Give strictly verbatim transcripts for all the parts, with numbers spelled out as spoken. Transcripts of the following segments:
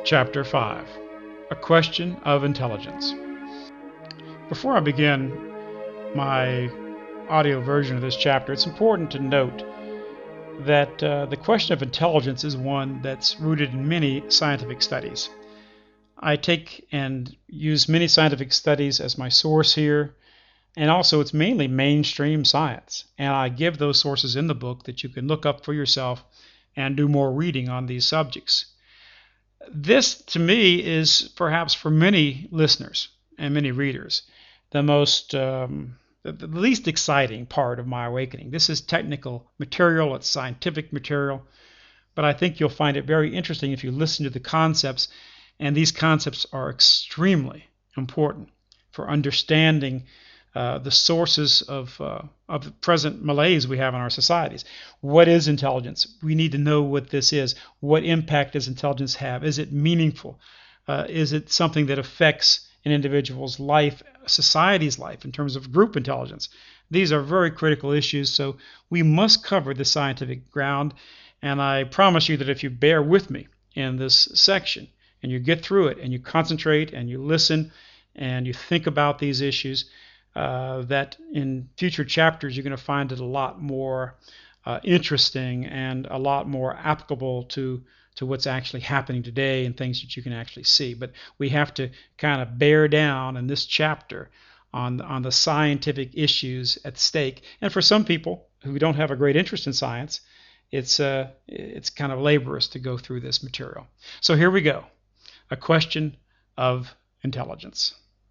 Chapter five. A Question of Intelligence. Before I begin my audio version of this chapter, it's important to note that uh, the question of intelligence is one that's rooted in many scientific studies. I take and use many scientific studies as my source here, and also it's mainly mainstream science. And I give those sources in the book that you can look up for yourself and do more reading on these subjects. This, to me, is perhaps for many listeners and many readers the most, um, the, the least exciting part of my awakening. This is technical material, it's scientific material, but I think you'll find it very interesting if you listen to the concepts, and these concepts are extremely important for understanding uh, the sources of, uh, of the present malaise we have in our societies. What is intelligence? We need to know what this is. What impact does intelligence have? Is it meaningful? Uh, is it something that affects an individual's life, society's life, in terms of group intelligence? These are very critical issues, so we must cover the scientific ground, and I promise you that if you bear with me in this section, and you get through it, and you concentrate, and you listen, and you think about these issues, Uh, that in future chapters you're going to find it a lot more uh, interesting and a lot more applicable to to what's actually happening today and things that you can actually see. But we have to kind of bear down in this chapter on on the scientific issues at stake. And for some people who don't have a great interest in science, it's uh, it's kind of laborious to go through this material. So here we go. A question of intelligence.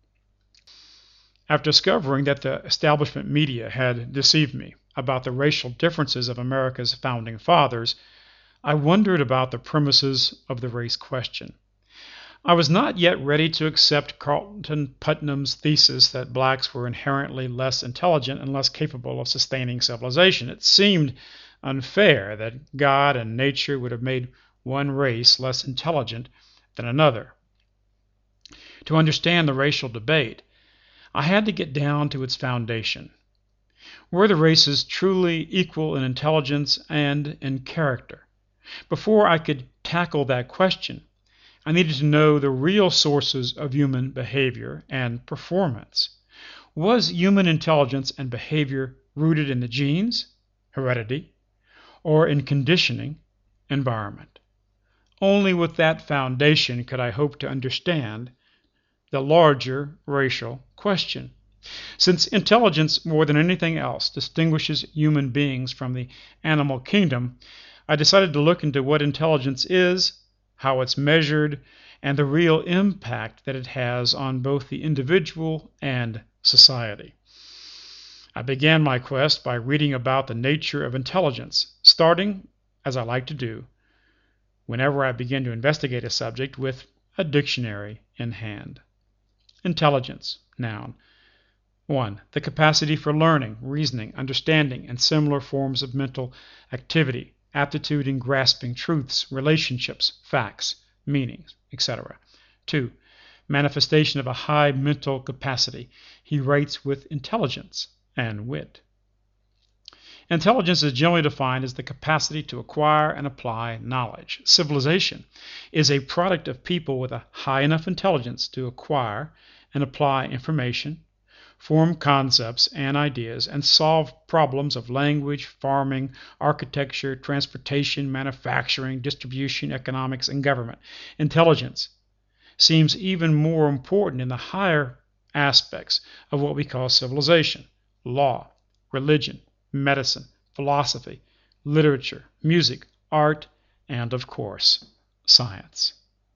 After discovering that the establishment media had deceived me about the racial differences of America's founding fathers, I wondered about the premises of the race question. I was not yet ready to accept Carlton Putnam's thesis that blacks were inherently less intelligent and less capable of sustaining civilization. It seemed unfair that God and nature would have made one race less intelligent than another. To understand the racial debate, I had to get down to its foundation. Were the races truly equal in intelligence and in character? Before I could tackle that question, I needed to know the real sources of human behavior and performance. Was human intelligence and behavior rooted in the genes, heredity, or in conditioning, environment? Only with that foundation could I hope to understand the larger racial question. Since intelligence, more than anything else, distinguishes human beings from the animal kingdom, I decided to look into what intelligence is, how it's measured, and the real impact that it has on both the individual and society. I began my quest by reading about the nature of intelligence, starting, as I like to do, whenever I begin to investigate a subject, with a dictionary in hand. Intelligence, noun. one. The capacity for learning, reasoning, understanding, and similar forms of mental activity, aptitude in grasping truths, relationships, facts, meanings, et cetera. two. Manifestation of a high mental capacity. He writes with intelligence and wit. Intelligence is generally defined as the capacity to acquire and apply knowledge. Civilization is a product of people with a high enough intelligence to acquire and apply information, form concepts and ideas, and solve problems of language, farming, architecture, transportation, manufacturing, distribution, economics, and government. Intelligence seems even more important in the higher aspects of what we call civilization: law, religion, medicine, philosophy, literature, music, art, and, of course, science.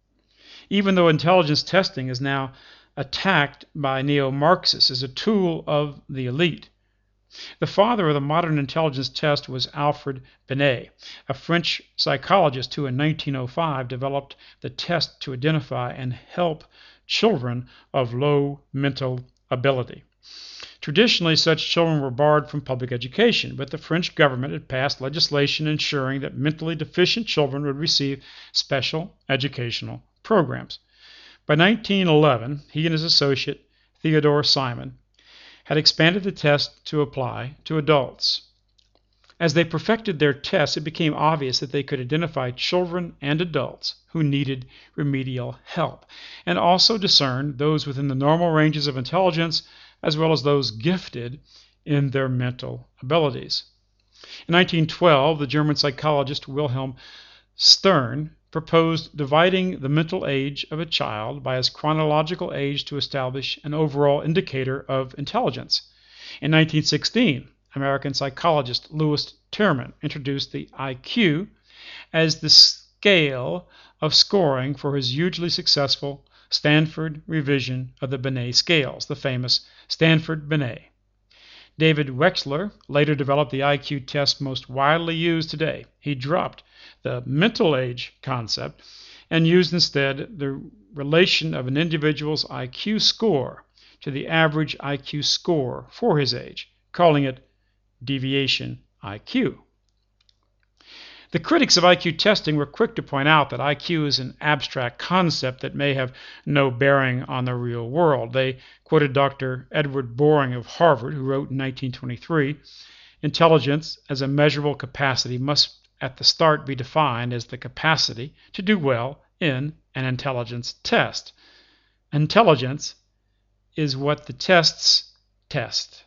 Even though intelligence testing is now attacked by neo-Marxists as a tool of the elite, the father of the modern intelligence test was Alfred Binet, a French psychologist who in nineteen oh five developed the test to identify and help children of low mental ability. Traditionally, such children were barred from public education, but the French government had passed legislation ensuring that mentally deficient children would receive special educational programs. By nineteen eleven, he and his associate, Theodore Simon, had expanded the test to apply to adults. As they perfected their tests, it became obvious that they could identify children and adults who needed remedial help, and also discern those within the normal ranges of intelligence as well as those gifted in their mental abilities. In nineteen twelve, the German psychologist Wilhelm Stern proposed dividing the mental age of a child by his chronological age to establish an overall indicator of intelligence. In nineteen sixteen, American psychologist Louis Terman introduced the I Q as the scale of scoring for his hugely successful Stanford revision of the Binet scales, the famous Stanford-Binet. David Wechsler later developed the I Q test most widely used today. He dropped the mental age concept and used instead the relation of an individual's I Q score to the average I Q score for his age, calling it deviation I Q. The critics of I Q testing were quick to point out that I Q is an abstract concept that may have no bearing on the real world. They quoted Doctor Edward Boring of Harvard, who wrote in nineteen twenty-three, "Intelligence as a measurable capacity must at the start be defined as the capacity to do well in an intelligence test. Intelligence is what the tests test."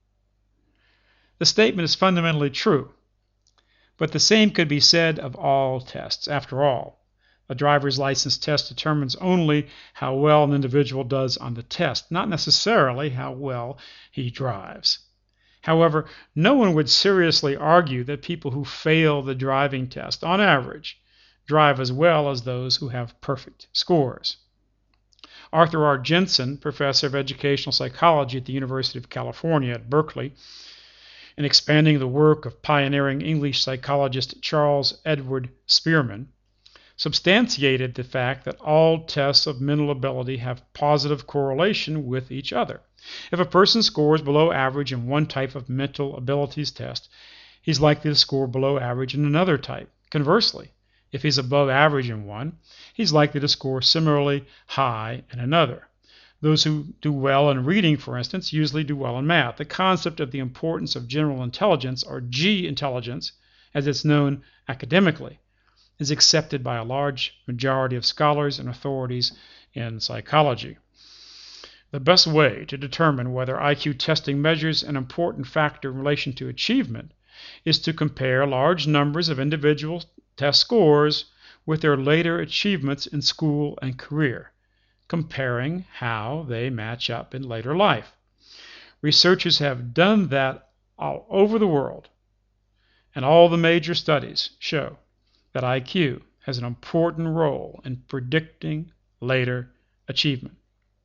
The statement is fundamentally true, but the same could be said of all tests. After all, a driver's license test determines only how well an individual does on the test, not necessarily how well he drives. However, no one would seriously argue that people who fail the driving test, on average, drive as well as those who have perfect scores. Arthur R. Jensen, professor of educational psychology at the University of California at Berkeley, in expanding the work of pioneering English psychologist Charles Edward Spearman, substantiated the fact that all tests of mental ability have positive correlation with each other. If a person scores below average in one type of mental abilities test, he's likely to score below average in another type. Conversely, if he's above average in one, he's likely to score similarly high in another. Those who do well in reading, for instance, usually do well in math. The concept of the importance of general intelligence, or G intelligence, as it's known academically, is accepted by a large majority of scholars and authorities in psychology. The best way to determine whether I Q testing measures an important factor in relation to achievement is to compare large numbers of individual test scores with their later achievements in school and career, comparing how they match up in later life. Researchers have done that all over the world, and all the major studies show that I Q has an important role in predicting later achievement.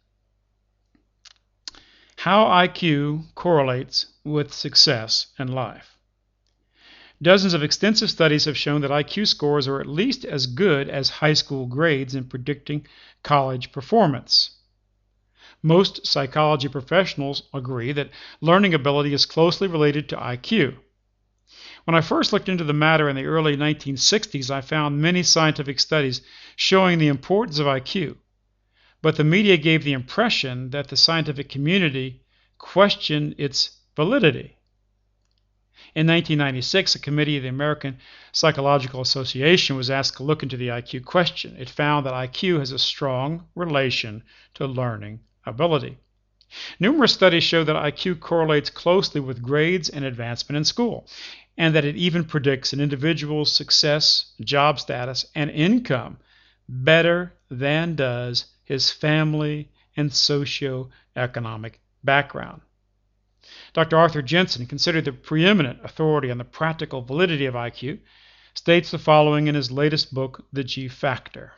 How I Q correlates with success in life. Dozens of extensive studies have shown that I Q scores are at least as good as high school grades in predicting college performance. Most psychology professionals agree that learning ability is closely related to I Q. When I first looked into the matter in the early nineteen sixties, I found many scientific studies showing the importance of I Q, but the media gave the impression that the scientific community questioned its validity. In nineteen ninety-six, a committee of the American Psychological Association was asked to look into the I Q question. It found that I Q has a strong relation to learning ability. Numerous studies show that I Q correlates closely with grades and advancement in school, and that it even predicts an individual's success, job status, and income better than does his family and socioeconomic background. Doctor Arthur Jensen, considered the preeminent authority on the practical validity of I Q, states the following in his latest book, The G Factor.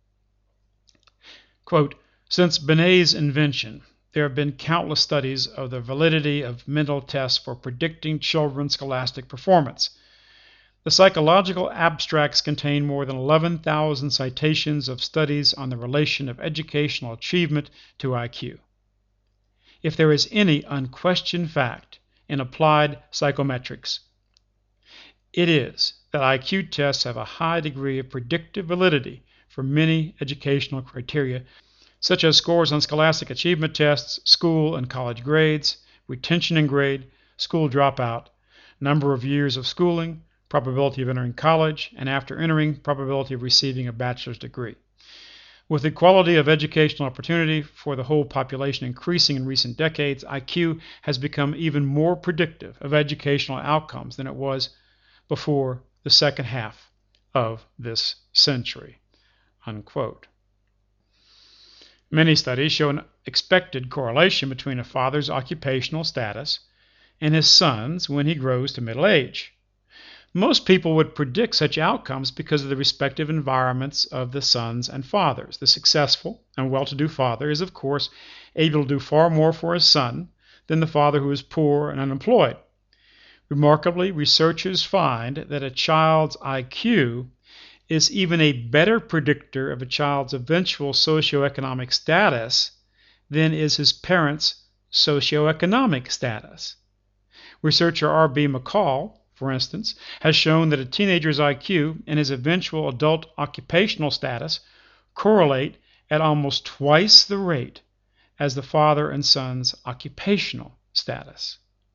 Quote, "Since Binet's invention, there have been countless studies of the validity of mental tests for predicting children's scholastic performance. The psychological abstracts contain more than eleven thousand citations of studies on the relation of educational achievement to I Q. If there is any unquestioned fact in applied psychometrics, it is that I Q tests have a high degree of predictive validity for many educational criteria, such as scores on scholastic achievement tests, school and college grades, retention and grade, school dropout, number of years of schooling, probability of entering college, and after entering, probability of receiving a bachelor's degree. With the quality of educational opportunity for the whole population increasing in recent decades, I Q has become even more predictive of educational outcomes than it was before the second half of this century." Unquote. Many studies show an expected correlation between a father's occupational status and his son's when he grows to middle age. Most people would predict such outcomes because of the respective environments of the sons and fathers. The successful and well-to-do father is, of course, able to do far more for his son than the father who is poor and unemployed. Remarkably, researchers find that a child's I Q is even a better predictor of a child's eventual socioeconomic status than is his parents' socioeconomic status. Researcher R B McCall, for instance, has shown that a teenager's I Q and his eventual adult occupational status correlate at almost twice the rate as the father and son's occupational status.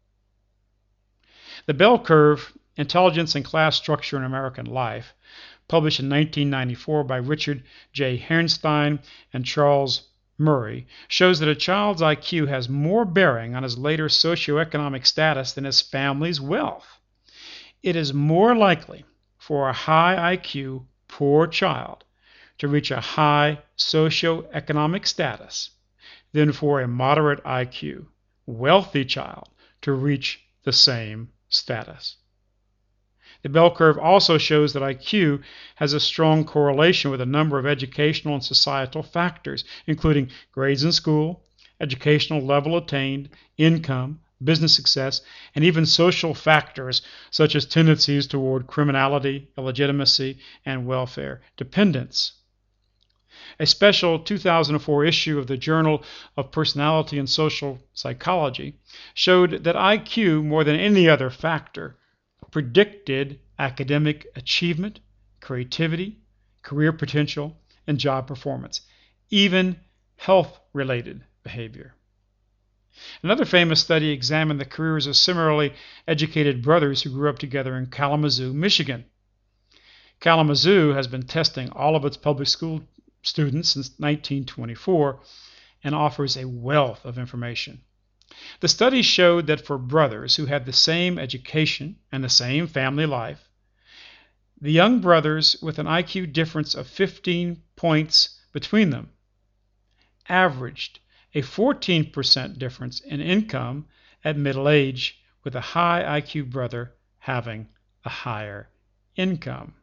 The Bell Curve, Intelligence and Class Structure in American Life, published in nineteen ninety-four by Richard J. Herrnstein and Charles Murray, shows that a child's I Q has more bearing on his later socioeconomic status than his family's wealth. It is more likely for a high I Q, poor child to reach a high socioeconomic status than for a moderate I Q, wealthy child to reach the same status. The bell curve also shows that I Q has a strong correlation with a number of educational and societal factors, including grades in school, educational level attained, income, business success, and even social factors such as tendencies toward criminality, illegitimacy, and welfare dependence. A special two thousand four issue of the Journal of Personality and Social Psychology showed that I Q, more than any other factor, predicted academic achievement, creativity, career potential, and job performance, even health-related behavior. Another famous study examined the careers of similarly educated brothers who grew up together in Kalamazoo, Michigan. Kalamazoo has been testing all of its public school students since nineteen twenty-four and offers a wealth of information. The study showed that for brothers who had the same education and the same family life, the young brothers with an I Q difference of fifteen points between them averaged a fourteen percent difference in income at middle age, with a high I Q brother having a higher income.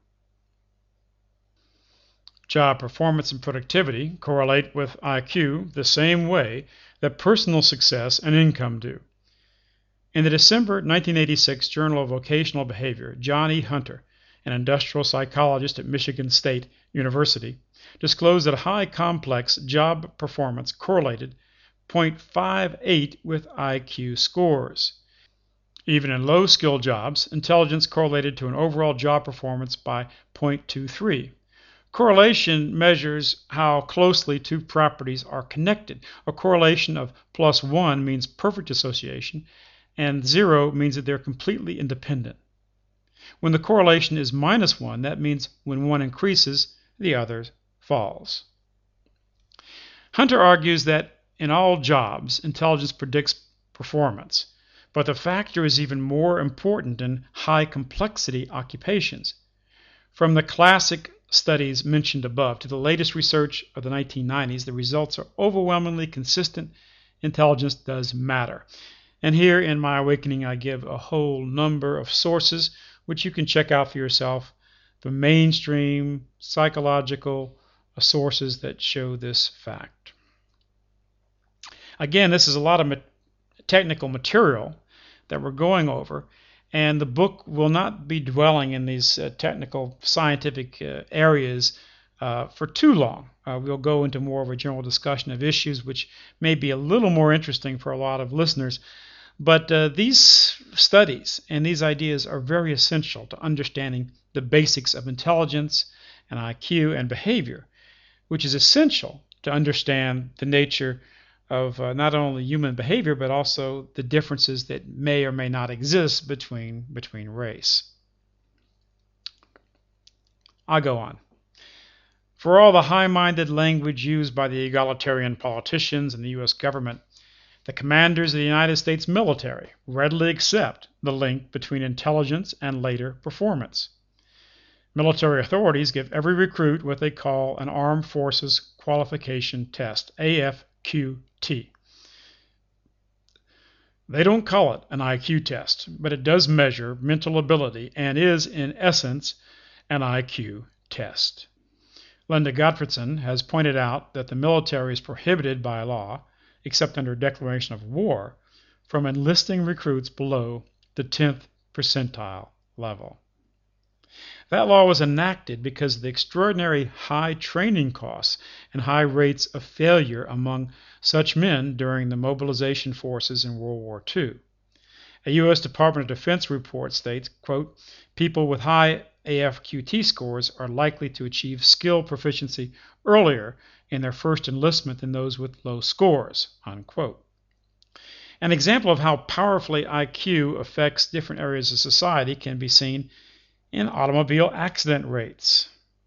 Job performance and productivity correlate with I Q the same way that personal success and income do. In the December nineteen eighty-six Journal of Vocational Behavior, John E. Hunter, an industrial psychologist at Michigan State University, disclosed that high complex job performance correlated zero point five eight with I Q scores. Even in low-skill jobs, intelligence correlated to an overall job performance by zero point two three. Correlation measures how closely two properties are connected. A correlation of plus one means perfect association, and zero means that they're completely independent. When the correlation is minus one, that means when one increases, the other falls. Hunter argues that in all jobs, intelligence predicts performance, but the factor is even more important in high-complexity occupations. From the classic studies mentioned above to the latest research of the nineteen nineties, the results are overwhelmingly consistent. Intelligence does matter. And here in My Awakening, I give a whole number of sources which you can check out for yourself, the mainstream psychological sources that show this fact. Again, this is a lot of ma- technical material that we're going over, and the book will not be dwelling in these uh, technical scientific uh, areas uh, for too long. Uh, we'll go into more of a general discussion of issues which may be a little more interesting for a lot of listeners. But uh, these studies and these ideas are very essential to understanding the basics of intelligence and I Q and behavior, which is essential to understand the nature of uh, not only human behavior, but also the differences that may or may not exist between, between race. I'll go on. For all the high-minded language used by the egalitarian politicians in the U S government, the commanders of the United States military readily accept the link between intelligence and later performance. Military authorities give every recruit what they call an Armed Forces Qualification Test, A F Q T. They don't call it an I Q test, but it does measure mental ability and is, in essence, an I Q test. Linda Gottfredson has pointed out that the military is prohibited by law, except under declaration of war, from enlisting recruits below the tenth percentile level. That law was enacted because of the extraordinary high training costs and high rates of failure among such men during the mobilization forces in World War Two. A U S Department of Defense report states, quote, people with high A F Q T scores are likely to achieve skill proficiency earlier in their first enlistment than those with low scores, unquote. An example of how powerfully I Q affects different areas of society can be seen in automobile accident rates.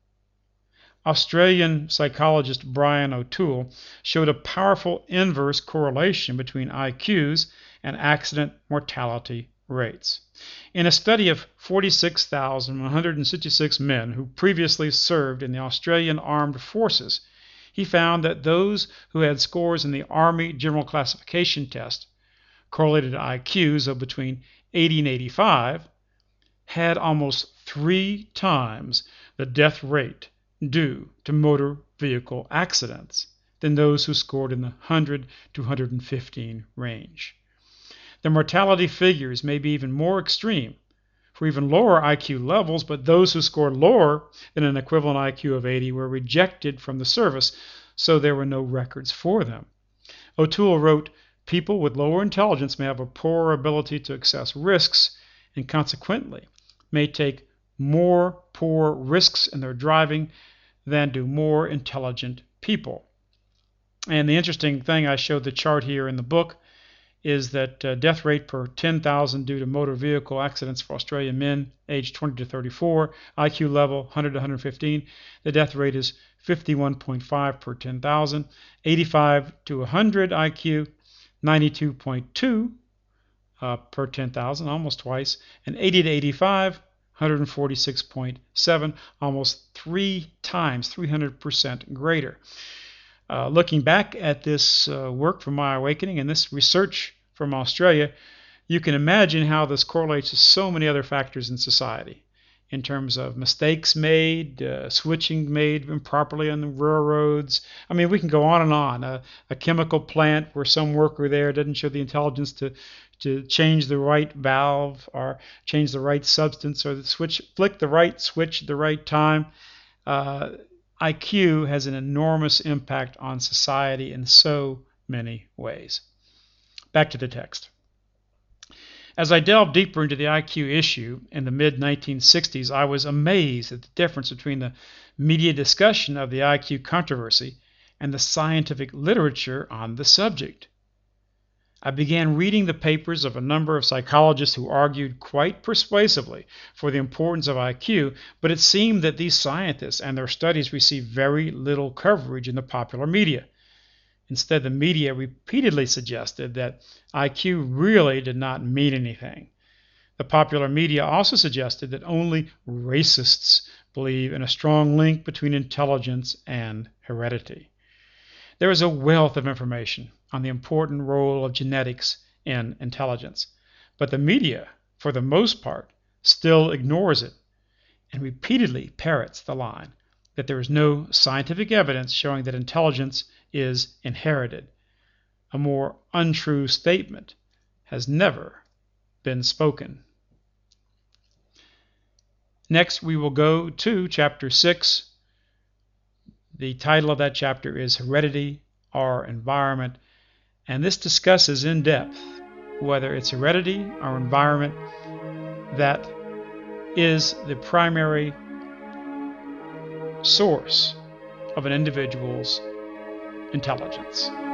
Australian psychologist Brian O'Toole showed a powerful inverse correlation between I Qs and accident mortality rates. In a study of forty-six thousand one hundred sixty-six men who previously served in the Australian Armed Forces, he found that those who had scores in the Army General Classification Test, correlated to I Qs of between eighty and eighty-five, had almost three times the death rate due to motor vehicle accidents than those who scored in the one hundred to one hundred fifteen range. The mortality figures may be even more extreme for even lower I Q levels, but those who scored lower than an equivalent I Q of eighty were rejected from the service, so there were no records for them. O'Toole wrote, people with lower intelligence may have a poorer ability to assess risks and consequently may take more poor risks in their driving than do more intelligent people. And the interesting thing, I showed the chart here in the book, is that uh, death rate per ten thousand due to motor vehicle accidents for Australian men aged twenty to thirty-four, I Q level one hundred to one hundred fifteen, the death rate is fifty-one point five per ten thousand, eighty-five to one hundred I Q, ninety-two point two uh, per ten thousand, almost twice, and eighty to eighty-five, one hundred forty-six point seven, almost three times, three hundred percent greater. Uh, looking back at this uh, work from My Awakening and this research from Australia, you can imagine how this correlates to so many other factors in society in terms of mistakes made, uh, switching made improperly on the railroads. I mean, we can go on and on. Uh, a chemical plant where some worker there doesn't show the intelligence to to change the right valve or change the right substance or the switch, flick the right switch at the right time. Uh, I Q has an enormous impact on society in so many ways. Back to the text. As I delved deeper into the I Q issue in the mid nineteen sixties, I was amazed at the difference between the media discussion of the I Q controversy and the scientific literature on the subject. I began reading the papers of a number of psychologists who argued quite persuasively for the importance of I Q, but it seemed that these scientists and their studies received very little coverage in the popular media. Instead, the media repeatedly suggested that I Q really did not mean anything. The popular media also suggested that only racists believe in a strong link between intelligence and heredity. There is a wealth of information on the important role of genetics in intelligence, but the media, for the most part, still ignores it and repeatedly parrots the line that there is no scientific evidence showing that intelligence is inherited. A more untrue statement has never been spoken. Next, we will go to chapter six. The title of that chapter is Heredity or Environment, and this discusses in depth whether it's heredity or environment that is the primary source of an individual's intelligence.